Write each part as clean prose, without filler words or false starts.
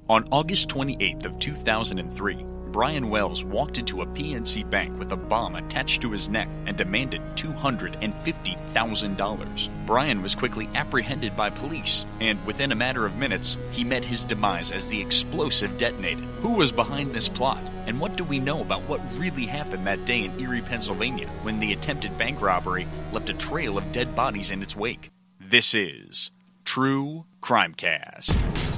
On August 28th of 2003, Brian Wells walked into a PNC bank with a bomb attached to his neck and demanded $250,000. Brian was quickly apprehended by police, and within a matter of minutes, he met his demise as the explosive detonated. Who was behind this plot? And what do we know about what really happened that day in Erie, Pennsylvania, when the attempted bank robbery left a trail of dead bodies in its wake? This is True Crimecast.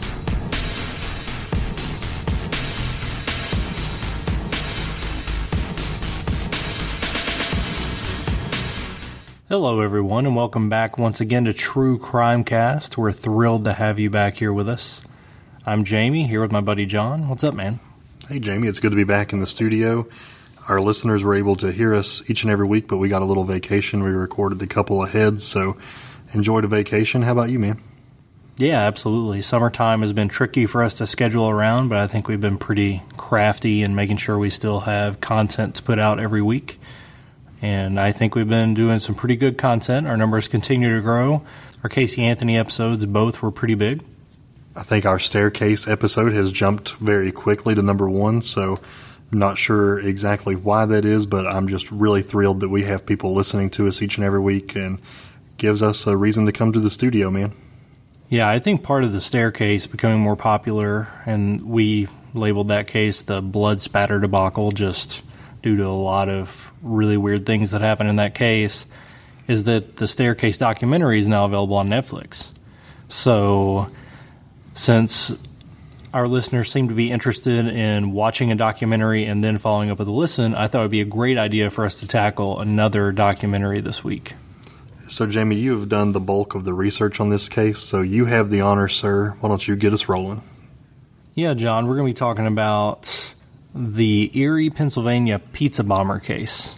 Hello everyone, and welcome back once again to True Crimecast. We're thrilled to have you back here with us. I'm Jamie, here with my buddy John. What's up, man? Hey Jamie, it's good to be back in the studio. Our listeners were able to hear us each and every week, but we got a little vacation. We recorded a couple ahead, so enjoyed a vacation. How about you, man? Yeah, absolutely. Summertime has been tricky for us to schedule around, but I think we've been pretty crafty in making sure we still have content to put out every week. And I think we've been doing some pretty good content. Our numbers continue to grow. Our Casey Anthony episodes both were pretty big. I think our staircase episode has jumped very quickly to number 1, so I'm not sure exactly why that is, but I'm just really thrilled that we have people listening to us each and every week and gives us a reason to come to the studio, man. Yeah, I think part of the staircase becoming more popular, and we labeled that case the blood spatter debacle just due to a lot of really weird things that happened in that case, is that the Staircase documentary is now available on Netflix. So, since our listeners seem to be interested in watching a documentary and then following up with a listen, I thought it would be a great idea for us to tackle another documentary this week. So, Jamie, you have done the bulk of the research on this case, so you have the honor, sir. Why don't you get us rolling? Yeah, John, we're going to be talking about the Erie, Pennsylvania pizza bomber case.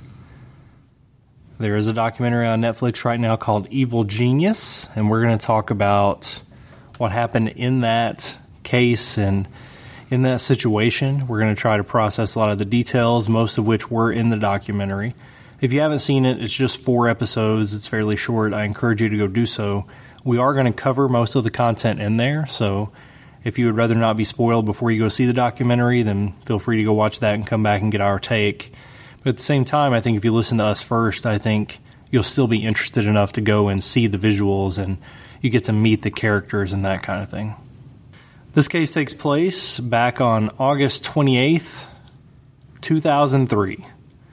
There is a documentary on Netflix right now called Evil Genius, and we're going to talk about what happened in that case and in that situation. We're going to try to process a lot of the details, most of which were in the documentary. If you haven't seen it, it's just 4 episodes. It's fairly short. I encourage you to go do so. We are going to cover most of the content in there, so if you would rather not be spoiled before you go see the documentary, then feel free to go watch that and come back and get our take. But at the same time, I think if you listen to us first, I think you'll still be interested enough to go and see the visuals and you get to meet the characters and that kind of thing. This case takes place back on August 28th, 2003.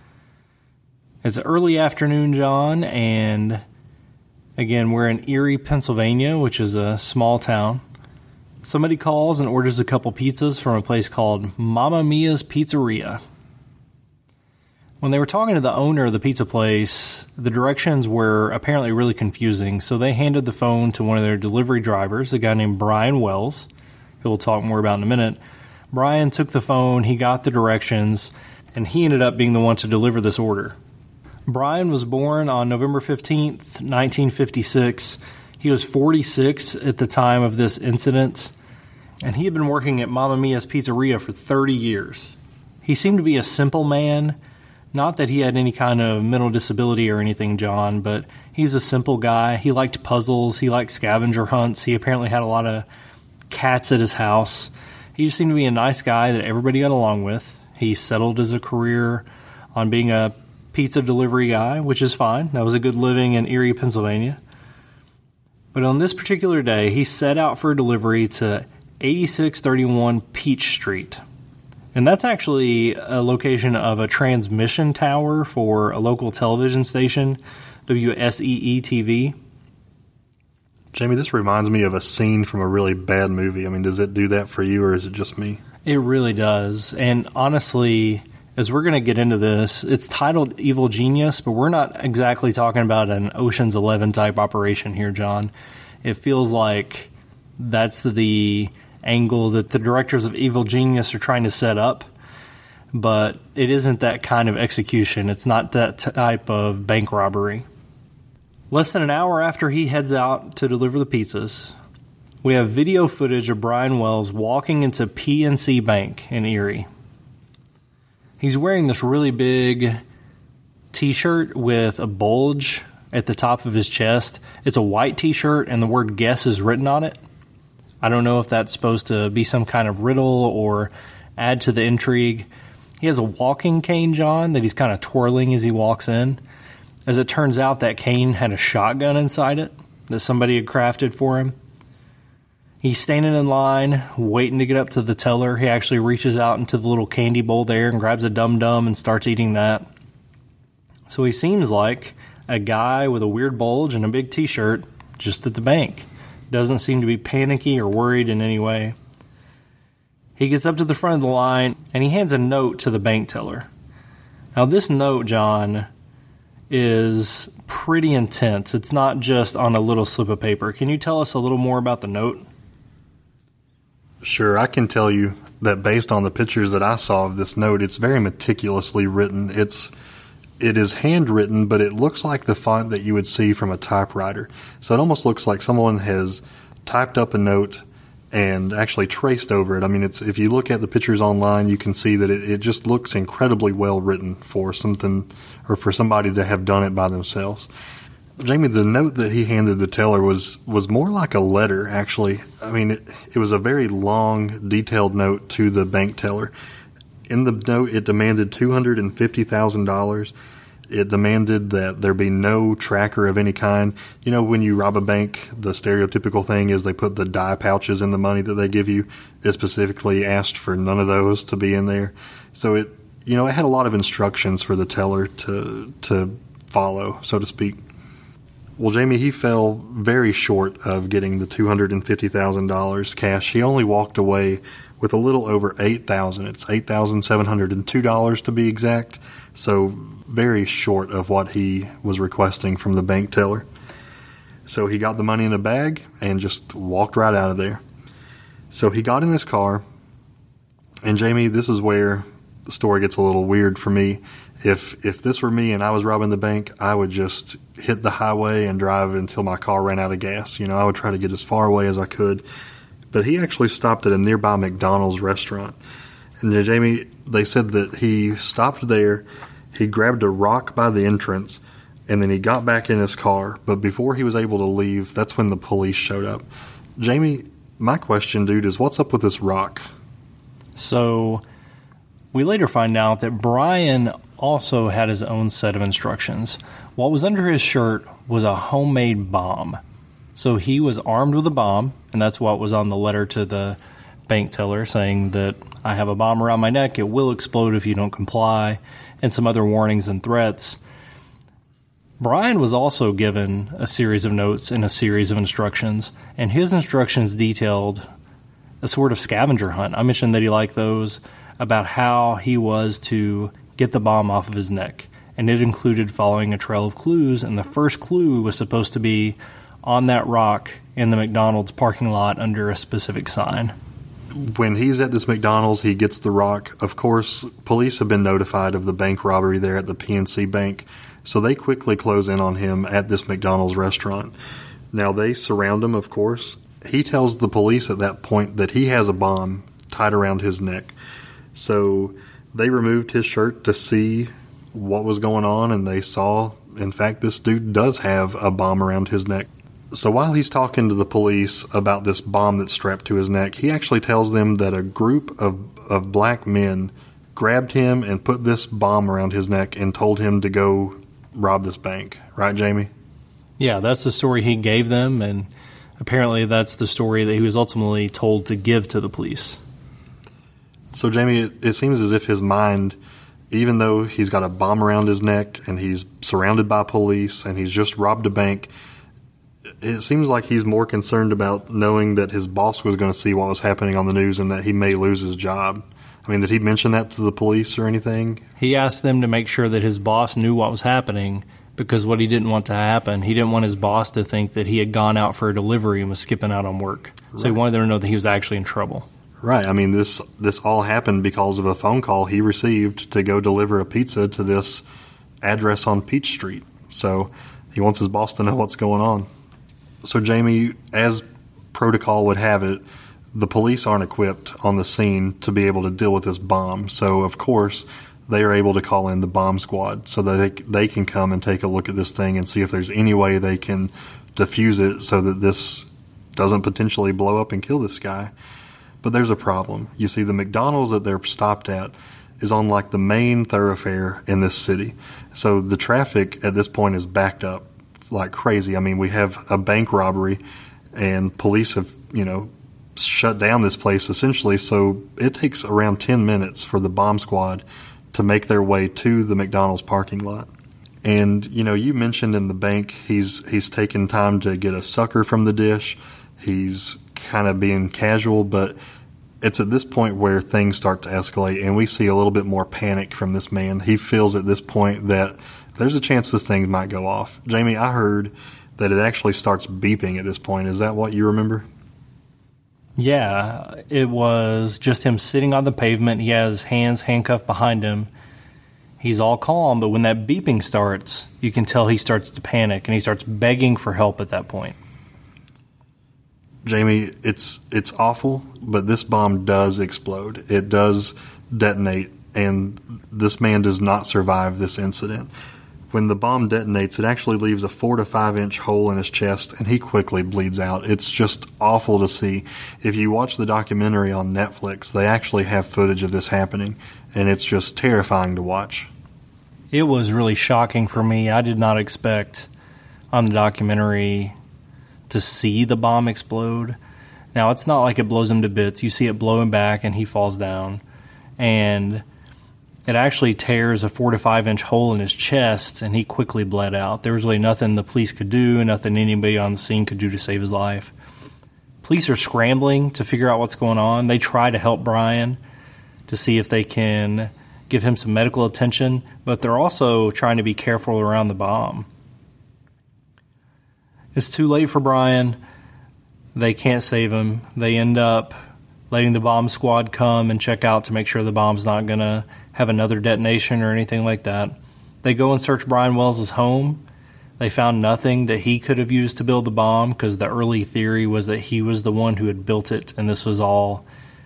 It's early afternoon, John, and again, we're in Erie, Pennsylvania, which is a small town. Somebody calls and orders a couple pizzas from a place called Mamma Mia's Pizzeria. When they were talking to the owner of the pizza place, the directions were apparently really confusing, so they handed the phone to one of their delivery drivers, a guy named Brian Wells, who we'll talk more about in a minute. Brian took the phone, he got the directions, and he ended up being the one to deliver this order. Brian was born on November 15th, 1956. He was 46 at the time of this incident, and he had been working at Mamma Mia's Pizzeria for 30 years. He seemed to be a simple man, not that he had any kind of mental disability or anything, John, but he was a simple guy. He liked puzzles, he liked scavenger hunts, he apparently had a lot of cats at his house. He just seemed to be a nice guy that everybody got along with. He settled his career on being a pizza delivery guy, which is fine. That was a good living in Erie, Pennsylvania. But on this particular day, he set out for a delivery to 8631 Peach Street. And that's actually a location of a transmission tower for a local television station, WSEE-TV. Jamie, this reminds me of a scene from a really bad movie. I mean, does it do that for you, or is it just me? It really does. And honestly, as we're going to get into this, it's titled Evil Genius, but we're not exactly talking about an Ocean's 11 type operation here, John. It feels like that's the angle that the directors of Evil Genius are trying to set up, but it isn't that kind of execution. It's not that type of bank robbery. Less than an hour after he heads out to deliver the pizzas, we have video footage of Brian Wells walking into PNC Bank in Erie. He's wearing this really big t-shirt with a bulge at the top of his chest. It's a white t-shirt and the word guess is written on it. I don't know if that's supposed to be some kind of riddle or add to the intrigue. He has a walking cane, John, that he's kind of twirling as he walks in. As it turns out, that cane had a shotgun inside it that somebody had crafted for him. He's standing in line, waiting to get up to the teller. He actually reaches out into the little candy bowl there and grabs a dum-dum and starts eating that. So he seems like a guy with a weird bulge and a big t-shirt just at the bank. Doesn't seem to be panicky or worried in any way. He gets up to the front of the line and he hands a note to the bank teller. Now this note, John, is pretty intense. It's not just on a little slip of paper. Can you tell us a little more about the note? Sure, I can tell you that based on the pictures that I saw of this note, it's very meticulously written. It is handwritten, but it looks like the font that you would see from a typewriter. So it almost looks like someone has typed up a note and actually traced over it. I mean, if you look at the pictures online, you can see that it just looks incredibly well written for something, or for somebody to have done it by themselves. Jamie, the note that he handed the teller was more like a letter, actually. I mean, it was a very long, detailed note to the bank teller. In the note, it demanded $250,000. It demanded that there be no tracker of any kind. You know, when you rob a bank, the stereotypical thing is they put the dye pouches in the money that they give you. It specifically asked for none of those to be in there. So it had a lot of instructions for the teller to follow, so to speak. Well, Jamie, he fell very short of getting the $250,000 cash. He only walked away with a little over $8,000. It's $8,702 to be exact. So very short of what he was requesting from the bank teller. So he got the money in a bag and just walked right out of there. So he got in his car. And Jamie, this is where the story gets a little weird for me. If this were me and I was robbing the bank, I would just hit the highway and drive until my car ran out of gas. I would try to get as far away as I could. But he actually stopped at a nearby McDonald's restaurant. And Jamie, they said that he stopped there, he grabbed a rock by the entrance, and then he got back in his car. But before he was able to leave, that's when the police showed up. Jamie, my question, dude, is what's up with this rock? So we later find out that Brian also had his own set of instructions. What was under his shirt was a homemade bomb. So he was armed with a bomb, and that's what was on the letter to the bank teller, saying that I have a bomb around my neck, it will explode if you don't comply, and some other warnings and threats. Brian was also given a series of notes and a series of instructions, and his instructions detailed a sort of scavenger hunt. I mentioned that he liked those, about how he was to get the bomb off of his neck, and it included following a trail of clues, and the first clue was supposed to be on that rock in the McDonald's parking lot under a specific sign. When he's at this McDonald's, he gets the rock. Of course, police have been notified of the bank robbery there at the PNC Bank, so they quickly close in on him at this McDonald's restaurant. Now, they surround him, of course. He tells the police at that point that he has a bomb tied around his neck. So they removed his shirt to see what was going on, and they saw, in fact, this dude does have a bomb around his neck. So while he's talking to the police about this bomb that's strapped to his neck, he actually tells them that a group of black men grabbed him and put this bomb around his neck and told him to go rob this bank. Right, Jamie? Yeah, that's the story he gave them, and apparently that's the story that he was ultimately told to give to the police. So, Jamie, it seems as if his mind, even though he's got a bomb around his neck and he's surrounded by police and he's just robbed a bank, it seems like he's more concerned about knowing that his boss was going to see what was happening on the news and that he may lose his job. I mean, did he mention that to the police or anything? He asked them to make sure that his boss knew what was happening, because what he didn't want to happen, he didn't want his boss to think that he had gone out for a delivery and was skipping out on work. So he wanted them to know that he was actually in trouble. Right. I mean, this all happened because of a phone call he received to go deliver a pizza to this address on Peach Street. So he wants his boss to know what's going on. So, Jamie, as protocol would have it, the police aren't equipped on the scene to be able to deal with this bomb. So, of course, they are able to call in the bomb squad so that they can come and take a look at this thing and see if there's any way they can defuse it so that this doesn't potentially blow up and kill this guy. But there's a problem. You see, the McDonald's that they're stopped at is on like the main thoroughfare in this city. So the traffic at this point is backed up like crazy. I mean, we have a bank robbery and police have, shut down this place essentially. So it takes around 10 minutes for the bomb squad to make their way to the McDonald's parking lot. And, you mentioned in the bank, he's taken time to get a sucker from the dish. He's kind of being casual, but it's at this point where things start to escalate, and we see a little bit more panic from this man. He feels at this point that there's a chance this thing might go off. Jamie, I heard that it actually starts beeping at this point. Is that what you remember? Yeah, it was just him sitting on the pavement. He has hands handcuffed behind him. He's all calm, but when that beeping starts, you can tell he starts to panic, and he starts begging for help at that point. Jamie, it's awful, but this bomb does explode. It does detonate, and this man does not survive this incident. When the bomb detonates, it actually leaves a 4 to 5 inch hole in his chest, and he quickly bleeds out. It's just awful to see. If you watch the documentary on Netflix, they actually have footage of this happening, and it's just terrifying to watch. It was really shocking for me. I did not expect on the documentary to see the bomb explode. Now, it's not like it blows him to bits. You see it blow him back, and he falls down. And it actually tears a 4 to 5 inch hole in his chest, and he quickly bled out. There was really nothing the police could do, nothing anybody on the scene could do to save his life. Police are scrambling to figure out what's going on. They try to help Brian to see if they can give him some medical attention, but they're also trying to be careful around the bomb. It's too late for Brian. They can't save him. They end up letting the bomb squad come and check out to make sure the bomb's not going to have another detonation or anything like that. They go and search Brian Wells' home. They found nothing that he could have used to build the bomb, because the early theory was that he was the one who had built it, and this was all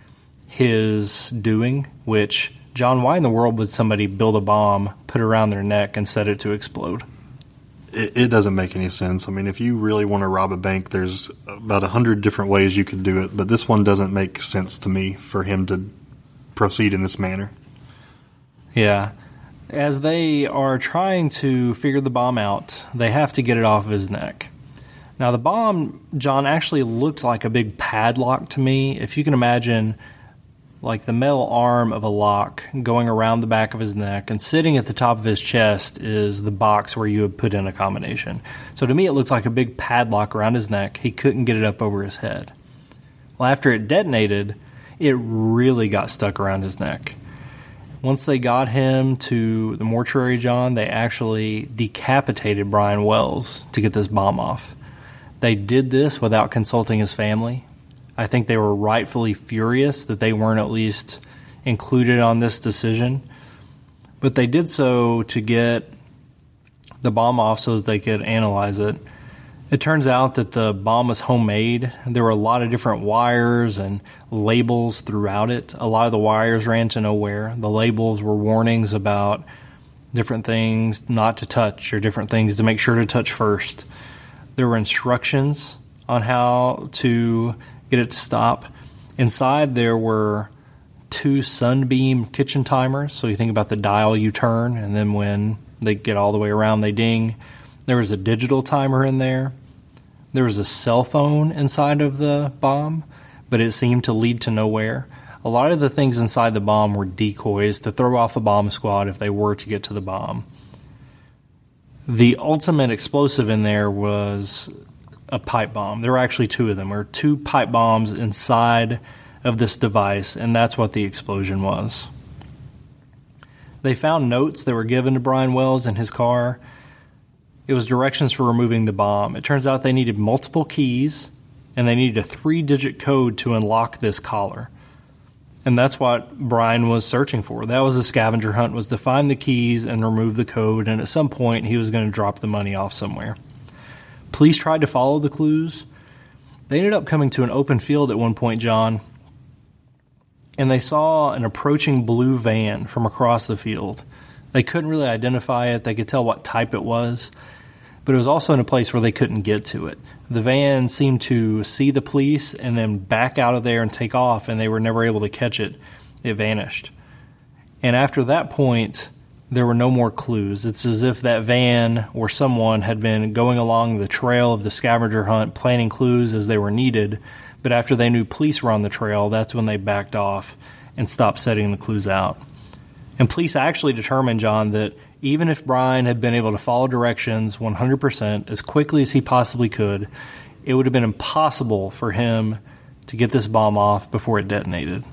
his doing, which, John, why in the world would somebody build a bomb, put it around their neck, and set it to explode? It doesn't make any sense. I mean, if you really want to rob a bank, there's about 100 different ways you could do it, but this one doesn't make sense to me for him to proceed in this manner. Yeah. As they are trying to figure the bomb out, they have to get it off of his neck. Now, the bomb, John, actually looked like a big padlock to me. If you can imagine, like the metal arm of a lock going around the back of his neck, and sitting at the top of his chest is the box where you would put in a combination. So to me, it looked like a big padlock around his neck. He couldn't get it up over his head. Well, after it detonated, it really got stuck around his neck. Once they got him to the mortuary, John, they actually decapitated Brian Wells to get this bomb off. They did this without consulting his family. I think they were rightfully furious that they weren't at least included on this decision. But they did so to get the bomb off so that they could analyze it. It turns out that the bomb was homemade. There were a lot of different wires and labels throughout it. A lot of the wires ran to nowhere. The labels were warnings about different things not to touch, or different things to make sure to touch first. There were instructions on how to get it to stop. Inside there were 2 Sunbeam kitchen timers. So you think about the dial you turn, and then when they get all the way around, they ding. There was a digital timer in there. There was a cell phone inside of the bomb, but it seemed to lead to nowhere. A lot of the things inside the bomb were decoys to throw off a bomb squad if they were to get to the bomb. The ultimate explosive in there was a pipe bomb. There were actually 2 of them. There were 2 pipe bombs inside of this device, and that's what the explosion was. They found notes that were given to Brian Wells in his car. It was directions for removing the bomb. It turns out they needed multiple keys, and they needed a 3-digit code to unlock this collar. And that's what Brian was searching for. That was a scavenger hunt, was to find the keys and remove the code, and at some point he was going to drop the money off somewhere. Police tried to follow the clues. They ended up coming to an open field at one point, John, and they saw an approaching blue van from across the field. They couldn't really identify it. They could tell what type it was. but it was also in a place where they couldn't get to it. The van seemed to see the police and then back out of there and take off, and they were never able to catch it. It vanished. And after that point, there were no more clues. It's as if that van or someone had been going along the trail of the scavenger hunt, planting clues as they were needed, but after they knew police were on the trail, that's when they backed off and stopped setting the clues out. And police actually determined, John, that even if Brian had been able to follow directions 100% as quickly as he possibly could, it would have been impossible for him to get this bomb off before it detonated.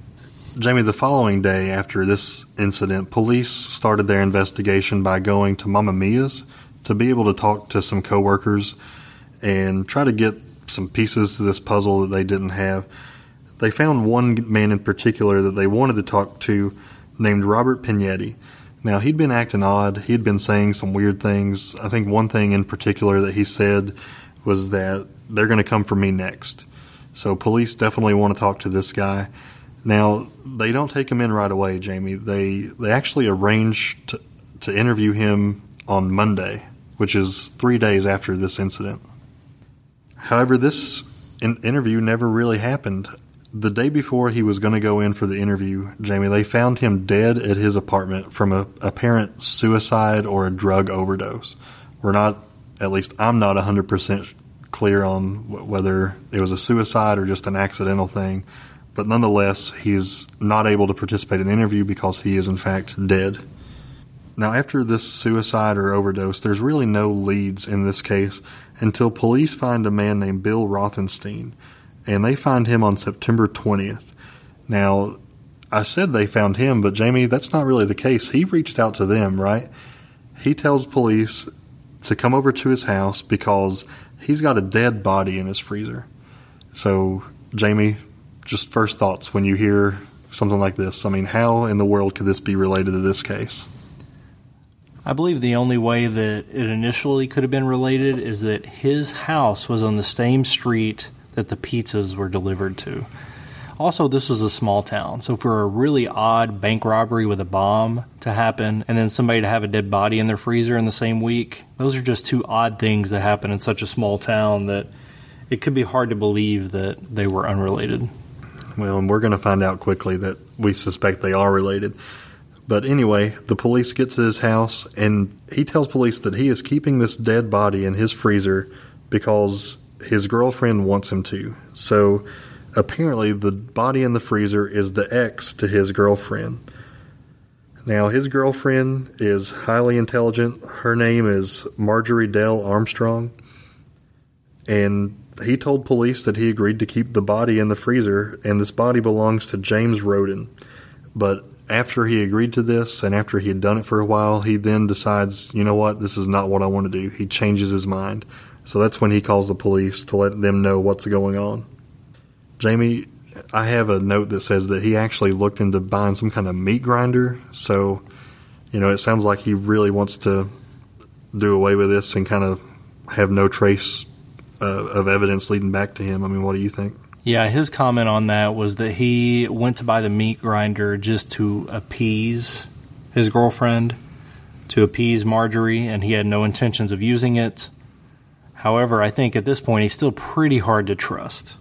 Jamie, the following day after this incident, police started their investigation by going to Mamma Mia's to be able to talk to some coworkers and try to get some pieces to this puzzle that they didn't have. They found one man in particular that they wanted to talk to named Robert Pinetti. Now, he'd been acting odd. He'd been saying some weird things. I think one thing in particular that he said was that they're going to come for me next. So police definitely want to talk to this guy. Now, they don't take him in right away, Jamie. They actually arrange to interview him on Monday, which is 3 days after this incident. However, this interview never really happened. The day before he was going to go in for the interview, Jamie, they found him dead at his apartment from a apparent suicide or a drug overdose. We're not, at least I'm not 100% clear on whether it was a suicide or just an accidental thing. But nonetheless, he's not able to participate in the interview because he is, in fact, dead. Now, after this suicide or overdose, there's really no leads in this case until police find a man named Bill Rothenstein, and they find him on September 20th. Now, I said they found him, but Jamie, that's not really the case. He reached out to them, right? He tells police to come over to his house because he's got a dead body in his freezer. So, Jamie, just first thoughts when you hear something like this. I mean, how in the world could this be related to this case? I believe the only way that it initially could have been related is that his house was on the same street that the pizzas were delivered to. Also, this was a small town, so for a really odd bank robbery with a bomb to happen and then somebody to have a dead body in their freezer in the same week, those are just two odd things that happen in such a small town that it could be hard to believe that they were unrelated. Well, and we're going to find out quickly that we suspect they are related. But anyway, the police get to his house, and he tells police that he is keeping this dead body in his freezer because his girlfriend wants him to. So apparently the body in the freezer is the ex to his girlfriend. Now, his girlfriend is highly intelligent. Her name is Marjorie Dale Armstrong. And he told police that he agreed to keep the body in the freezer, and this body belongs to James Roden. But after he agreed to this, and after he had done it for a while, he then decides, you know what, this is not what I want to do. He changes his mind. So that's when he calls the police to let them know what's going on. Jamie, I have a note that says that he actually looked into buying some kind of meat grinder. So, it sounds like he really wants to do away with this and kind of have no trace of evidence leading back to him. I mean, what do you think? Yeah, his comment on that was that he went to buy the meat grinder just to appease his girlfriend, to appease Marjorie, and he had no intentions of using it. However, I think at this point he's still pretty hard to trust.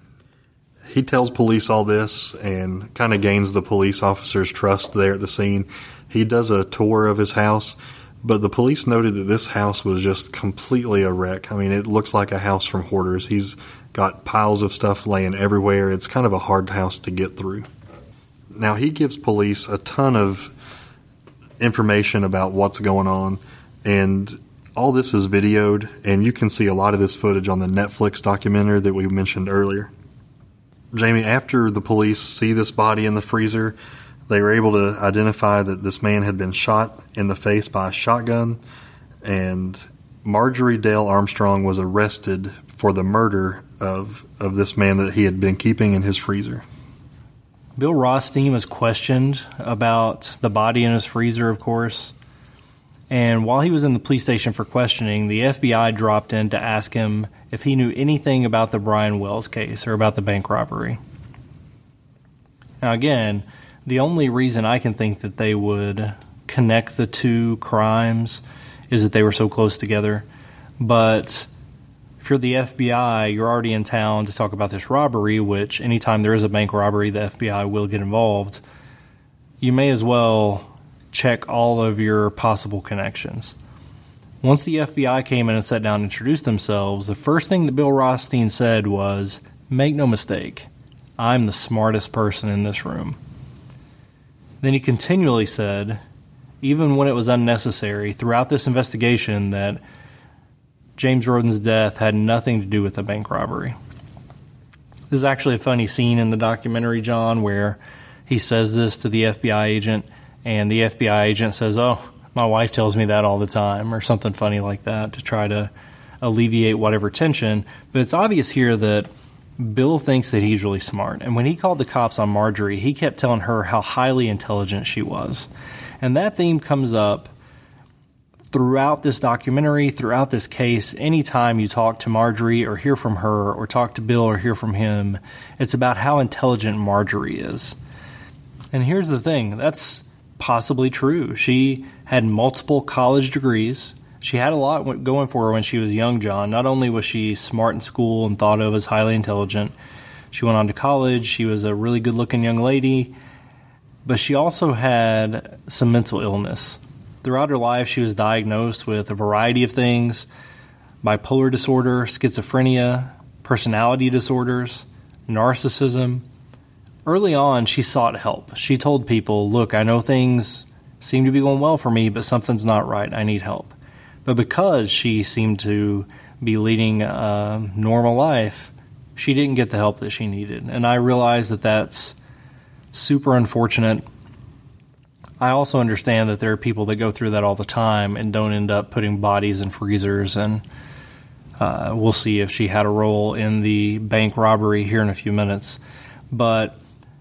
He tells police all this and kind of gains the police officer's trust there at the scene. He does a tour of his house, but the police noted that this house was just completely a wreck. I mean, it looks like a house from Hoarders. He's got piles of stuff laying everywhere. It's kind of a hard house to get through. Now, he gives police a ton of information about what's going on, and all this is videoed, and you can see a lot of this footage on the Netflix documentary that we mentioned earlier. Jamie, after the police see this body in the freezer, they were able to identify that this man had been shot in the face by a shotgun, and Marjorie Dale Armstrong was arrested for the murder of this man that he had been keeping in his freezer. Bill Rothstein was questioned about the body in his freezer, of course. And while he was in the police station for questioning, the FBI dropped in to ask him if he knew anything about the Brian Wells case or about the bank robbery. Now, again, the only reason I can think that they would connect the two crimes is that they were so close together. But if you're the FBI, you're already in town to talk about this robbery, which anytime there is a bank robbery, the FBI will get involved. You may as well check all of your possible connections. Once the FBI came in and sat down and introduced themselves, the first thing that Bill Rothstein said was, "Make no mistake, I'm the smartest person in this room." Then he continually said, even when it was unnecessary, throughout this investigation, that James Roden's death had nothing to do with the bank robbery. This is actually a funny scene in the documentary, John, where he says this to the FBI agent, and the FBI agent says, "Oh, my wife tells me that all the time," or something funny like that to try to alleviate whatever tension. But it's obvious here that Bill thinks that he's really smart. And when he called the cops on Marjorie, he kept telling her how highly intelligent she was. And that theme comes up throughout this documentary, throughout this case. Anytime you talk to Marjorie or hear from her or talk to Bill or hear from him, it's about how intelligent Marjorie is. And here's the thing, that's possibly true. She had multiple college degrees. She had a lot going for her when she was young, John. Not only was she smart in school and thought of as highly intelligent, she went on to college. She was a really good-looking young lady, but she also had some mental illness. Throughout her life, she was diagnosed with a variety of things: bipolar disorder, schizophrenia, personality disorders, narcissism. Early on, she sought help. She told people, "Look, I know things seem to be going well for me, but something's not right. I need help." But because she seemed to be leading a normal life, she didn't get the help that she needed. And I realize that that's super unfortunate. I also understand that there are people that go through that all the time and don't end up putting bodies in freezers. And we'll see if she had a role in the bank robbery here in a few minutes. But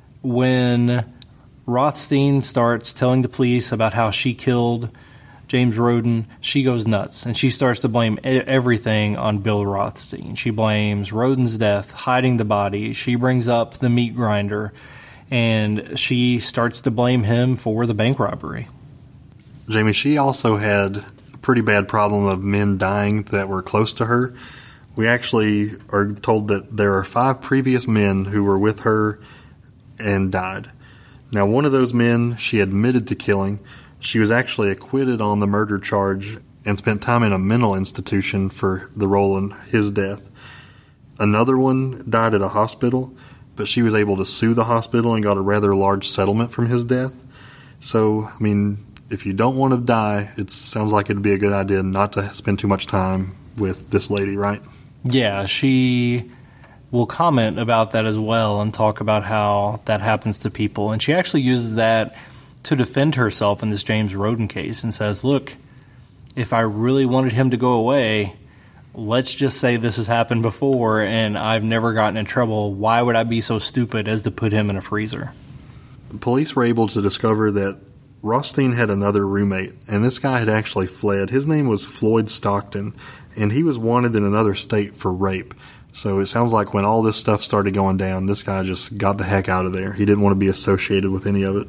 when Rothstein starts telling the police about how she killed James Roden, she goes nuts, and she starts to blame everything on Bill Rothstein. She blames Roden's death, hiding the body. She brings up the meat grinder, and she starts to blame him for the bank robbery. Jamie, she also had a pretty bad problem of men dying that were close to her. We actually are told that there are 5 previous men who were with her and died. Now, one of those men she admitted to killing. She was actually acquitted on the murder charge and spent time in a mental institution for the role in his death. Another one died at a hospital, but she was able to sue the hospital and got a rather large settlement from his death. So, I mean, if you don't want to die, it sounds like it'd be a good idea not to spend too much time with this lady, right? Yeah, she will comment about that as well and talk about how that happens to people. And she actually uses that to defend herself in this James Roden case and says, "Look, if I really wanted him to go away, let's just say this has happened before and I've never gotten in trouble. Why would I be so stupid as to put him in a freezer?" The police were able to discover that Rothstein had another roommate, and this guy had actually fled. His name was Floyd Stockton, and he was wanted in another state for rape. So it sounds like when all this stuff started going down, this guy just got the heck out of there. He didn't want to be associated with any of it.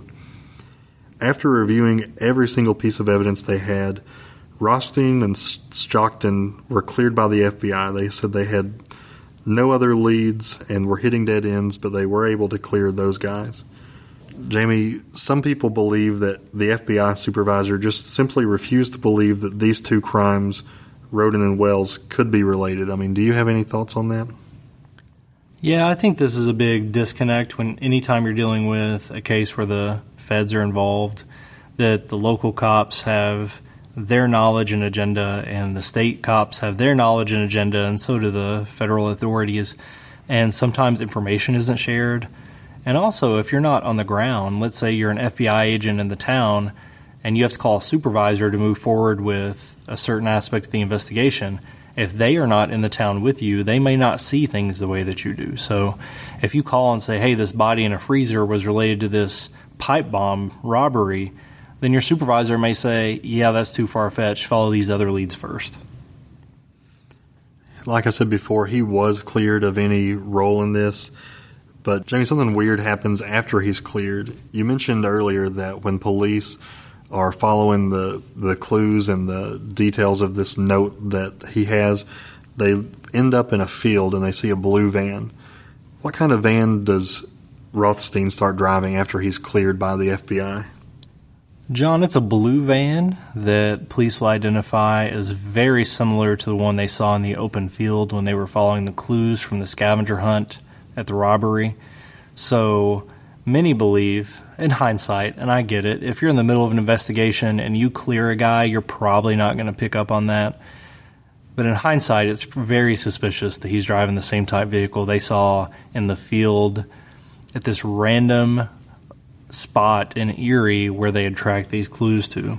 After reviewing every single piece of evidence they had, Rothstein and Stockton were cleared by the FBI. They said they had no other leads and were hitting dead ends, but they were able to clear those guys. Jamie, some people believe that the FBI supervisor just simply refused to believe that these two crimes, Roden and Wells, could be related. I mean, do you have any thoughts on that? Yeah, I think this is a big disconnect when anytime you're dealing with a case where the feds are involved, that the local cops have their knowledge and agenda, and the state cops have their knowledge and agenda, and so do the federal authorities. And sometimes information isn't shared. And also, if you're not on the ground, let's say you're an FBI agent in the town, and you have to call a supervisor to move forward with a certain aspect of the investigation, if they are not in the town with you, they may not see things the way that you do. So if you call and say, "Hey, this body in a freezer was related to this pipe bomb robbery," then your supervisor may say, "Yeah, that's too far-fetched. Follow these other leads first." Like I said before, he was cleared of any role in this. But, Jamie, something weird happens after he's cleared. You mentioned earlier that when police are following the clues and the details of this note that he has, they end up in a field and they see a blue van. What kind of van does Rothstein start driving after he's cleared by the FBI? John, it's a blue van that police will identify as very similar to the one they saw in the open field when they were following the clues from the scavenger hunt at the robbery. So many believe, in hindsight, and I get it, if you're in the middle of an investigation and you clear a guy, you're probably not going to pick up on that. But in hindsight, it's very suspicious that he's driving the same type vehicle they saw in the field at this random spot in Erie where they had tracked these clues to.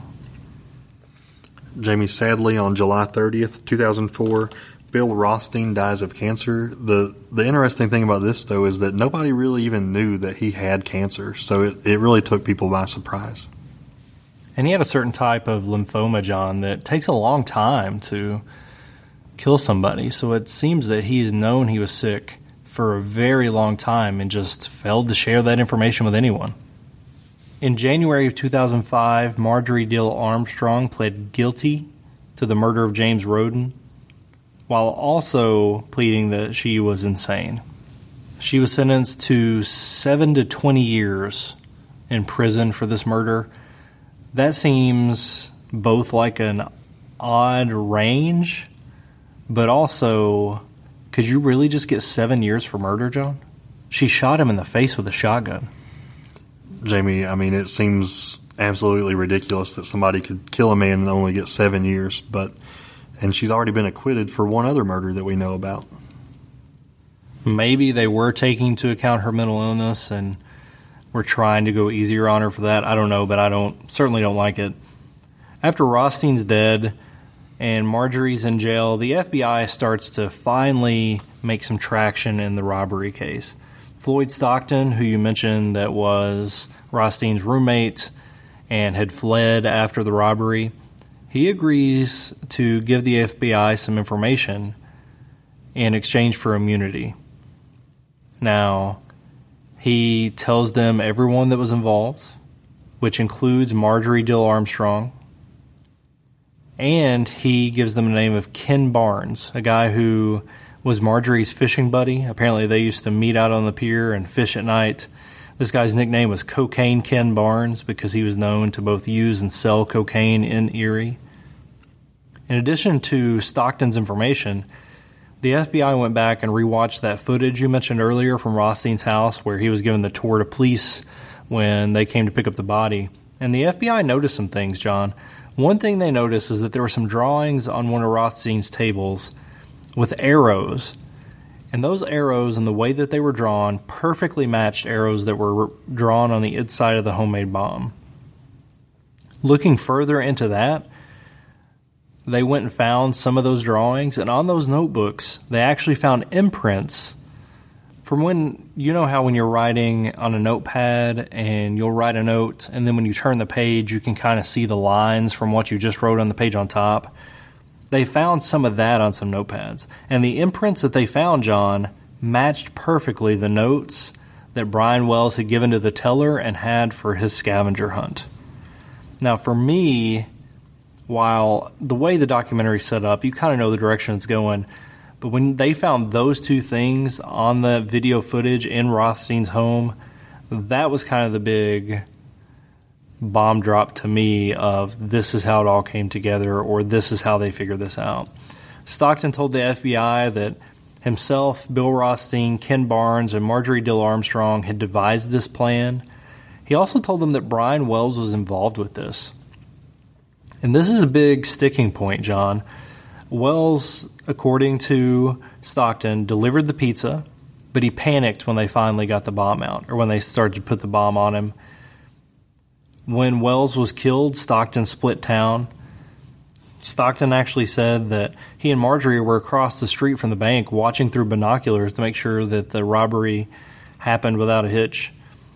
Jamie, sadly, on July 30th, 2004, Bill Rothstein dies of cancer. The interesting thing about this, though, is that nobody really even knew that he had cancer, so it really took people by surprise. And he had a certain type of lymphoma, John, that takes a long time to kill somebody, so it seems that he's known he was sick for a very long time and just failed to share that information with anyone. In January of 2005, Marjorie Dill Armstrong pled guilty to the murder of James Roden, while also pleading that she was insane. She was sentenced to 7 to 20 years in prison for this murder. That seems both like an odd range, but also, could you really just get 7 years for murder, John? She shot him in the face with a shotgun. Jamie, I mean, it seems absolutely ridiculous that somebody could kill a man and only get 7 years, and she's already been acquitted for one other murder that we know about. Maybe they were taking into account her mental illness and were trying to go easier on her for that. I don't know, but I certainly don't like it. After Rothstein's dead and Marjorie's in jail, the FBI starts to finally make some traction in the robbery case. Floyd Stockton, who you mentioned that was Rothstein's roommate and had fled after the robbery, he agrees to give the FBI some information in exchange for immunity. Now, he tells them everyone that was involved, which includes Marjorie Dill Armstrong, and he gives them the name of Ken Barnes, a guy who was Marjorie's fishing buddy. Apparently they used to meet out on the pier and fish at night. This guy's nickname was Cocaine Ken Barnes because he was known to both use and sell cocaine in Erie. In addition to Stockton's information, the FBI went back and rewatched that footage you mentioned earlier from Rothstein's house where he was given the tour to police when they came to pick up the body. And the FBI noticed some things, John. One thing they noticed is that there were some drawings on one of Rothstein's tables with arrows, and those arrows and the way that they were drawn perfectly matched arrows that were drawn on the inside of the homemade bomb. Looking further into that, they went and found some of those drawings, and on those notebooks, they actually found imprints from when, you know how when you're writing on a notepad and you'll write a note, and then when you turn the page, you can kind of see the lines from what you just wrote on the page on top. They found some of that on some notepads. And the imprints that they found, John, matched perfectly the notes that Brian Wells had given to the teller and had for his scavenger hunt. Now, for me, while the way the documentary is set up, you kind of know the direction it's going, but when they found those two things on the video footage in Rothstein's home, that was kind of the big bomb drop to me of this is how it all came together, or this is how they figured this out. Stockton told the FBI that himself, Bill Rothstein, Ken Barnes, and Marjorie Dill Armstrong had devised this plan. He also told them that Brian Wells was involved with this. And this is a big sticking point, John. Wells, according to Stockton, delivered the pizza, but he panicked when they finally got the bomb out, or when they started to put the bomb on him. When Wells was killed, Stockton split town. Stockton actually said that he and Marjorie were across the street from the bank watching through binoculars to make sure that the robbery happened without a hitch.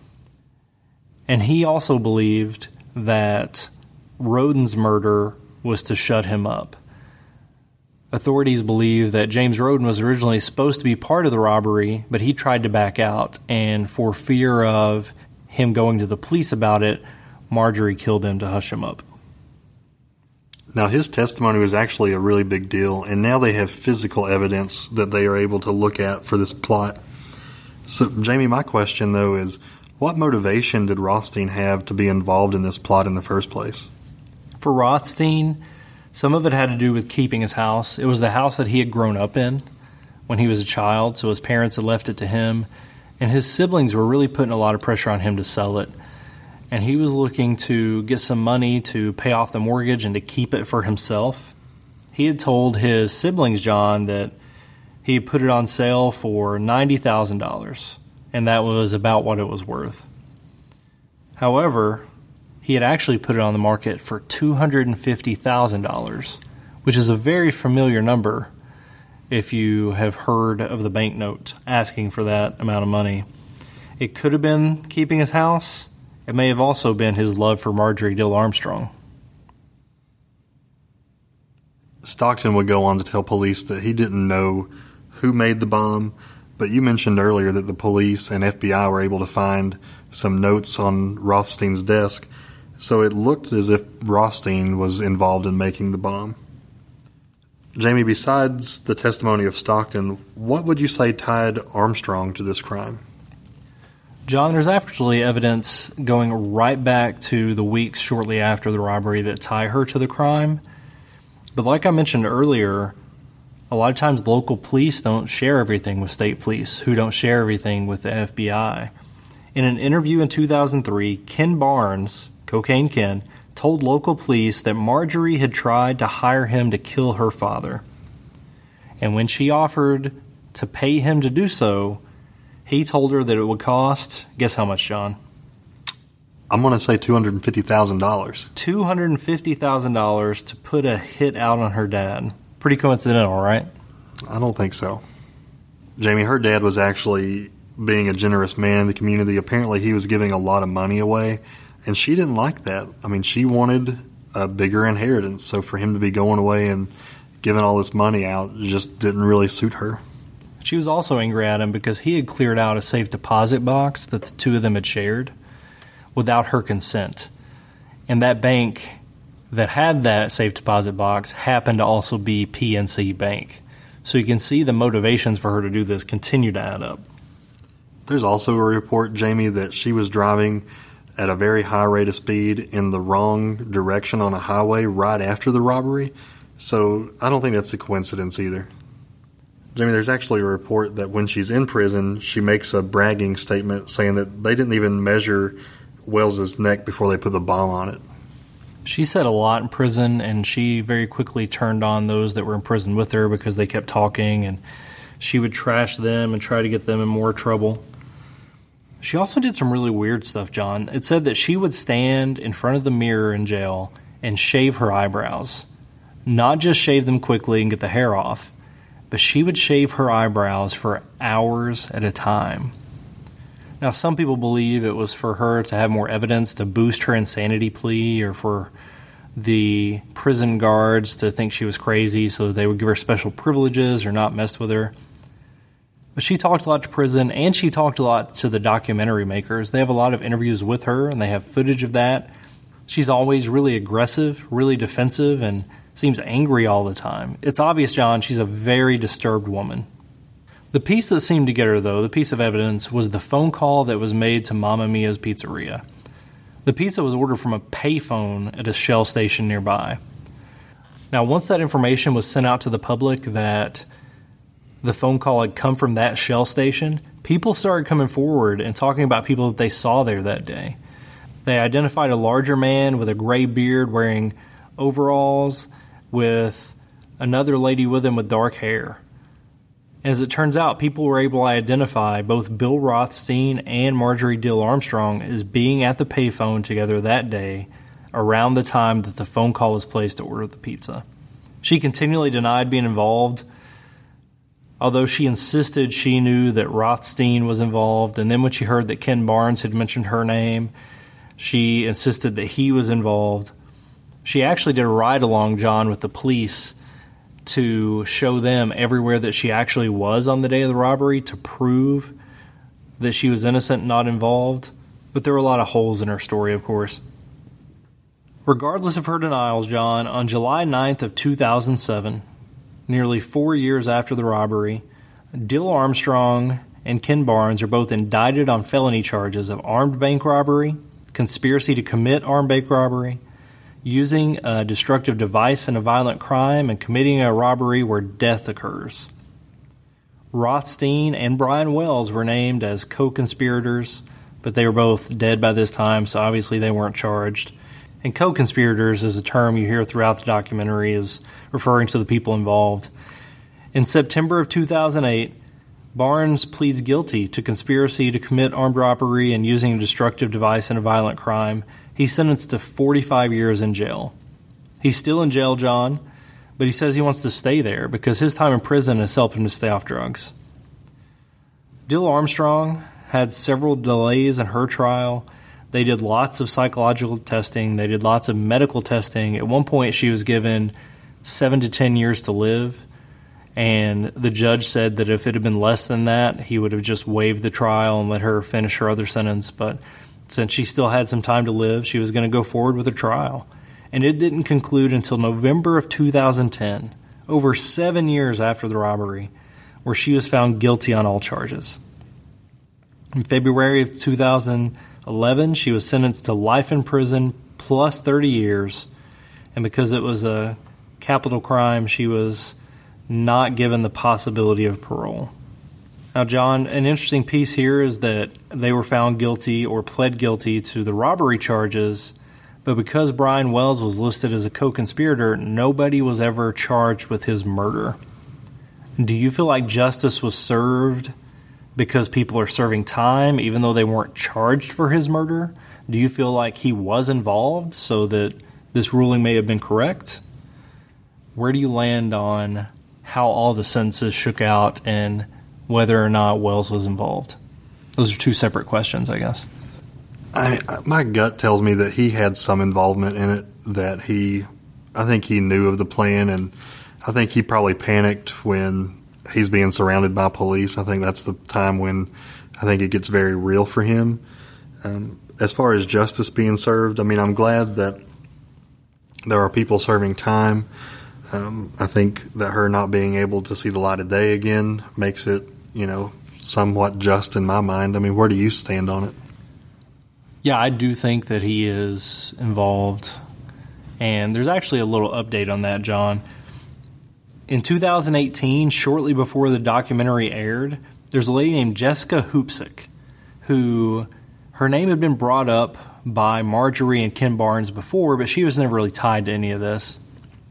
And he also believed that Roden's murder was to shut him up. Authorities believe that James Roden was originally supposed to be part of the robbery, but he tried to back out, and for fear of him going to the police about it, Marjorie killed him to hush him up. Now, his testimony was actually a really big deal, and now they have physical evidence that they are able to look at for this plot. So, Jamie, my question, though, is what motivation did Rothstein have to be involved in this plot in the first place? For Rothstein, some of it had to do with keeping his house. It was the house that he had grown up in when he was a child, so his parents had left it to him, and his siblings were really putting a lot of pressure on him to sell it. And he was looking to get some money to pay off the mortgage and to keep it for himself. He had told his siblings, John, that he had put it on sale for $90,000, and that was about what it was worth. However, he had actually put it on the market for $250,000, which is a very familiar number if you have heard of the banknote asking for that amount of money. It could have been keeping his house. It may have also been his love for Marjorie Dill Armstrong. Stockton would go on to tell police that he didn't know who made the bomb, but you mentioned earlier that the police and FBI were able to find some notes on Rothstein's desk, so it looked as if Rothstein was involved in making the bomb. Jamie, besides the testimony of Stockton, what would you say tied Armstrong to this crime? John, there's actually evidence going right back to the weeks shortly after the robbery that tie her to the crime. But like I mentioned earlier, a lot of times local police don't share everything with state police, who don't share everything with the FBI. In an interview in 2003, Ken Barnes, Cocaine Ken, told local police that Marjorie had tried to hire him to kill her father. And when she offered to pay him to do so, he told her that it would cost, guess how much, John? I'm going to say $250,000. $250,000 to put a hit out on her dad. Pretty coincidental, right? I don't think so. Jamie, her dad was actually being a generous man in the community. Apparently he was giving a lot of money away, and she didn't like that. I mean, she wanted a bigger inheritance, so for him to be going away and giving all this money out just didn't really suit her. She was also angry at him because he had cleared out a safe deposit box that the two of them had shared without her consent. And that bank that had that safe deposit box happened to also be PNC Bank. So you can see the motivations for her to do this continue to add up. There's also a report, Jamie, that she was driving at a very high rate of speed in the wrong direction on a highway right after the robbery. So I don't think that's a coincidence either. Jamie, there's actually a report that when she's in prison, she makes a bragging statement saying that they didn't even measure Wells's neck before they put the bomb on it. She said a lot in prison, and she very quickly turned on those that were in prison with her because they kept talking, and she would trash them and try to get them in more trouble. She also did some really weird stuff, John. It said that she would stand in front of the mirror in jail and shave her eyebrows. Not just shave them quickly and get the hair off, but she would shave her eyebrows for hours at a time. Now, some people believe it was for her to have more evidence to boost her insanity plea, or for the prison guards to think she was crazy so they would give her special privileges or not mess with her. But she talked a lot to prison, and she talked a lot to the documentary makers. They have a lot of interviews with her, and they have footage of that. She's always really aggressive, really defensive, and seems angry all the time. It's obvious, John, she's a very disturbed woman. The piece that seemed to get her, though, the piece of evidence, was the phone call that was made to Mamma Mia's Pizzeria. The pizza was ordered from a payphone at a Shell station nearby. Now, once that information was sent out to the public that the phone call had come from that Shell station, people started coming forward and talking about people that they saw there that day. They identified a larger man with a gray beard wearing overalls with another lady with him with dark hair. As it turns out, people were able to identify both Bill Rothstein and Marjorie Dill Armstrong as being at the payphone together that day around the time that the phone call was placed to order the pizza. She continually denied being involved, although she insisted she knew that Rothstein was involved, and then when she heard that Ken Barnes had mentioned her name, she insisted that he was involved. She actually did a ride-along, John, with the police to show them everywhere that she actually was on the day of the robbery to prove that she was innocent and not involved. But there were a lot of holes in her story, of course. Regardless of her denials, John, on July 9th of 2007, nearly 4 years after the robbery, Dill Armstrong and Ken Barnes are both indicted on felony charges of armed bank robbery, conspiracy to commit armed bank robbery, using a destructive device in a violent crime, and committing a robbery where death occurs. Rothstein and Brian Wells were named as co-conspirators, but they were both dead by this time, so obviously they weren't charged. And co-conspirators is a term you hear throughout the documentary, is referring to the people involved. In September of 2008, Barnes pleads guilty to conspiracy to commit armed robbery and using a destructive device in a violent crime. He's sentenced to 45 years in jail. He's still in jail, John, but he says he wants to stay there because his time in prison has helped him to stay off drugs. Dill Armstrong had several delays in her trial. They did lots of psychological testing. They did lots of medical testing. At one point, she was given 7 to 10 years to live, and the judge said that if it had been less than that, he would have just waived the trial and let her finish her other sentence. But since she still had some time to live, she was going to go forward with her trial. And it didn't conclude until November of 2010, over 7 years after the robbery, where she was found guilty on all charges. In February of 2011, she was sentenced to life in prison plus 30 years, and because it was a capital crime, she was not given the possibility of parole. Now, John, an interesting piece here is that they were found guilty or pled guilty to the robbery charges, but because Brian Wells was listed as a co-conspirator, nobody was ever charged with his murder. Do you feel like justice was served because people are serving time, even though they weren't charged for his murder? Do you feel like he was involved so that this ruling may have been correct? Where do you land on how all the sentences shook out and whether or not Wells was involved? Those are two separate questions, I guess. My gut tells me that he had some involvement in it, that I think he knew of the plan, and I think he probably panicked when he's being surrounded by police. I think that's the time when I think it gets very real for him. As far as justice being served, I mean, I'm glad that there are people serving time. I think that her not being able to see the light of day again makes it, somewhat just in my mind. I mean, where do you stand on it? Yeah, I do think that he is involved. And there's actually a little update on that, John. In 2018, shortly before the documentary aired, there's a lady named Jessica Hoopsick, who her name had been brought up by Marjorie and Ken Barnes before, but she was never really tied to any of this.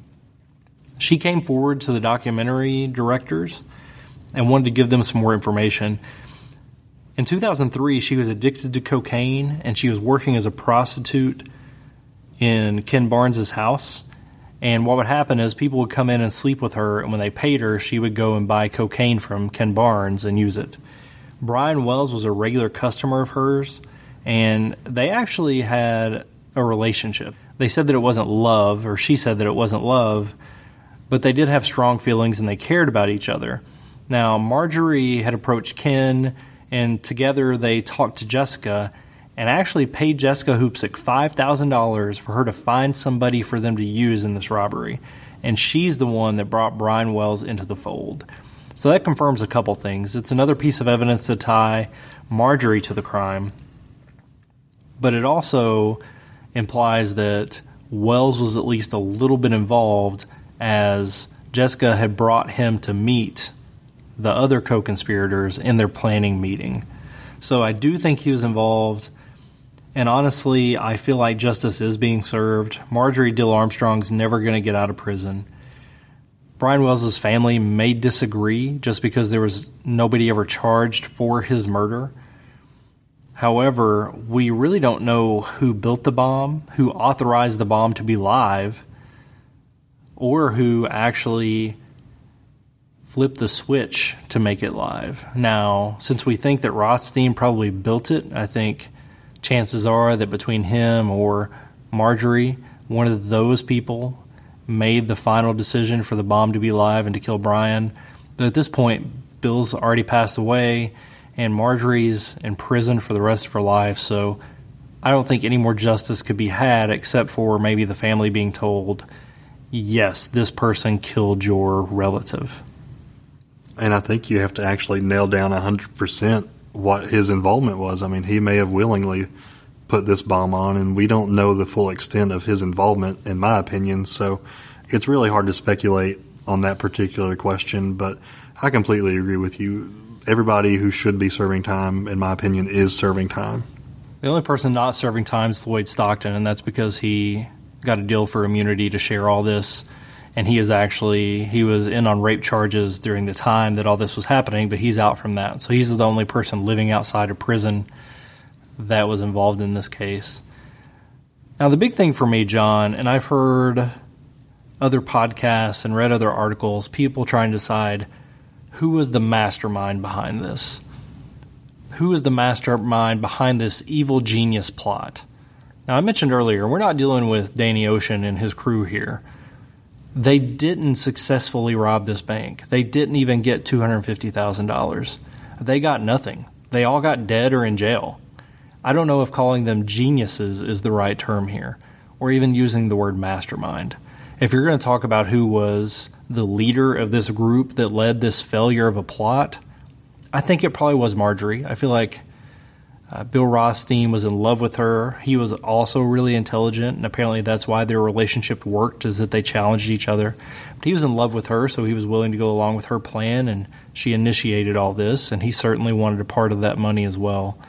She came forward to the documentary directors and wanted to give them some more information. In 2003, she was addicted to cocaine, and she was working as a prostitute in Ken Barnes' house. And what would happen is people would come in and sleep with her, and when they paid her, she would go and buy cocaine from Ken Barnes and use it. Brian Wells was a regular customer of hers, and they actually had a relationship. They said that it wasn't love, or she said that it wasn't love, but they did have strong feelings and they cared about each other. Now, Marjorie had approached Ken, and together they talked to Jessica and actually paid Jessica Hoopsick $5,000 for her to find somebody for them to use in this robbery. And she's the one that brought Brian Wells into the fold. So that confirms a couple things. It's another piece of evidence to tie Marjorie to the crime, but it also implies that Wells was at least a little bit involved, as Jessica had brought him to meet the other co-conspirators in their planning meeting. So I do think he was involved, and honestly, I feel like justice is being served. Marjorie Dill Armstrong's never going to get out of prison. Brian Wells' family may disagree just because there was nobody ever charged for his murder. However, we really don't know who built the bomb, who authorized the bomb to be live, or who actually flipped the switch to make it live. Now, since we think that Rothstein probably built it, I think chances are that between him or Marjorie, one of those people made the final decision for the bomb to be live and to kill Brian. But at this point, Bill's already passed away, and Marjorie's in prison for the rest of her life, so I don't think any more justice could be had except for maybe the family being told, yes, this person killed your relative. And I think you have to actually nail down 100% what his involvement was. I mean, he may have willingly put this bomb on, and we don't know the full extent of his involvement, in my opinion. So it's really hard to speculate on that particular question, but I completely agree with you. Everybody who should be serving time, in my opinion, is serving time. The only person not serving time is Floyd Stockton, and that's because he got a deal for immunity to share all this. And he was in on rape charges during the time that all this was happening, but he's out from that. So he's the only person living outside of prison that was involved in this case. Now, the big thing for me, John, and I've heard other podcasts and read other articles, people trying to decide who was the mastermind behind this. Who is the mastermind behind this evil genius plot? Now, I mentioned earlier, we're not dealing with Danny Ocean and his crew here. They didn't successfully rob this bank. They didn't even get $250,000. They got nothing. They all got dead or in jail. I don't know if calling them geniuses is the right term here, or even using the word mastermind. If you're going to talk about who was the leader of this group that led this failure of a plot, I think it probably was Marjorie. I feel like Bill Rothstein was in love with her. He was also really intelligent, and apparently that's why their relationship worked, is that they challenged each other. But he was in love with her, so he was willing to go along with her plan, and she initiated all this, and he certainly wanted a part of that money as well.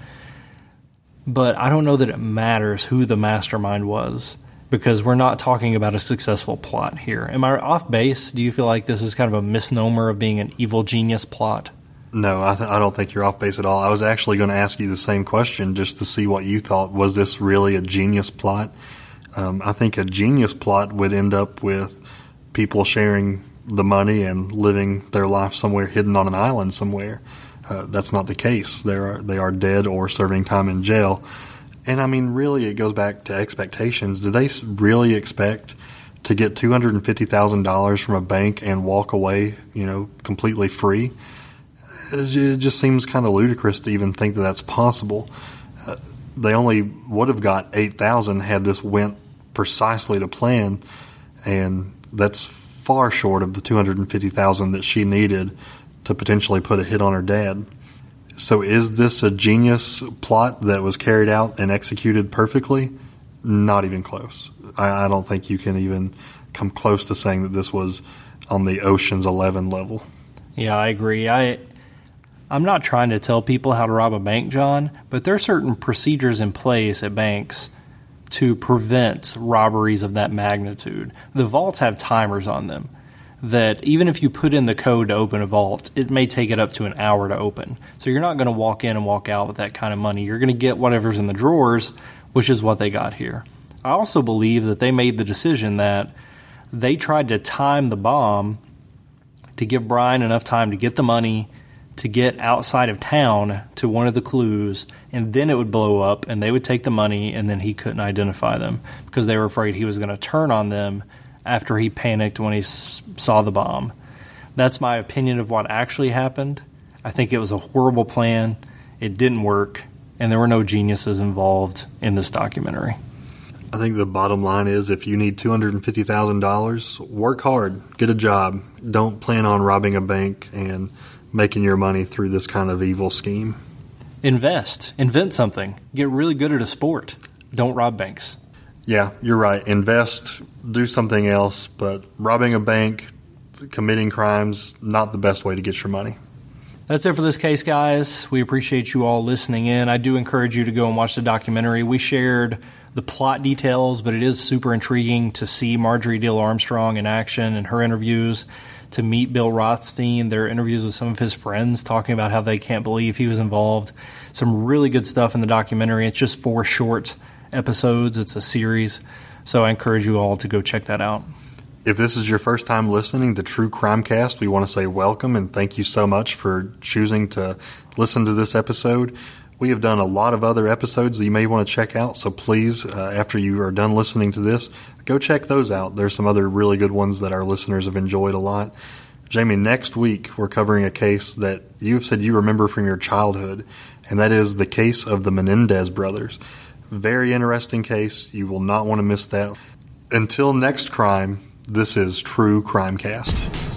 But I don't know that it matters who the mastermind was, because we're not talking about a successful plot here. Am I off base? Do you feel like this is kind of a misnomer of being an evil genius plot? No, I don't think you're off base at all. I was actually going to ask you the same question just to see what you thought. Was this really a genius plot? I think a genius plot would end up with people sharing the money and living their life somewhere hidden on an island somewhere. That's not the case. They are dead or serving time in jail. And I mean, really, it goes back to expectations. Do they really expect to get $250,000 from a bank and walk away, completely free? It just seems kind of ludicrous to even think that that's possible. They only would have got $8,000 had this went precisely to plan, and that's far short of the $250,000 that she needed to potentially put a hit on her dad. So is this a genius plot that was carried out and executed perfectly? Not even close. I don't think you can even come close to saying that this was on the Ocean's 11 level. Yeah, I agree. I'm not trying to tell people how to rob a bank, John, but there are certain procedures in place at banks to prevent robberies of that magnitude. The vaults have timers on them that even if you put in the code to open a vault, it may take it up to an hour to open. So you're not going to walk in and walk out with that kind of money. You're going to get whatever's in the drawers, which is what they got here. I also believe that they made the decision that they tried to time the bomb to give Brian enough time to get the money, to get outside of town to one of the clues, and then it would blow up, and they would take the money, and then he couldn't identify them because they were afraid he was going to turn on them after he panicked when he saw the bomb. That's my opinion of what actually happened. I think it was a horrible plan. It didn't work, and there were no geniuses involved in this documentary. I think the bottom line is if you need $250,000, work hard, get a job. Don't plan on robbing a bank and making your money through this kind of evil scheme. Invest. Invent something. Get really good at a sport. Don't rob banks. Yeah, you're right. Invest, do something else, but robbing a bank, committing crimes, not the best way to get your money. That's it for this case, guys. We appreciate you all listening in. I do encourage you to go and watch the documentary. We shared the plot details, but it is super intriguing to see Marjorie Diehl Armstrong in action and her interviews, to meet Bill Rothstein, their interviews with some of his friends talking about how they can't believe he was involved. Some really good stuff in the documentary. It's just 4 short episodes. It's a series. So I encourage you all to go check that out. If this is your first time listening to True Crime Cast, we want to say welcome and thank you so much for choosing to listen to this episode. We have done a lot of other episodes that you may want to check out, so please, after you are done listening to this, go check those out. There's some other really good ones that our listeners have enjoyed a lot. Jamie, next week we're covering a case that you've said you remember from your childhood, and that is the case of the Menendez brothers. Very interesting case. You will not want to miss that. Until next crime, this is True Crimecast.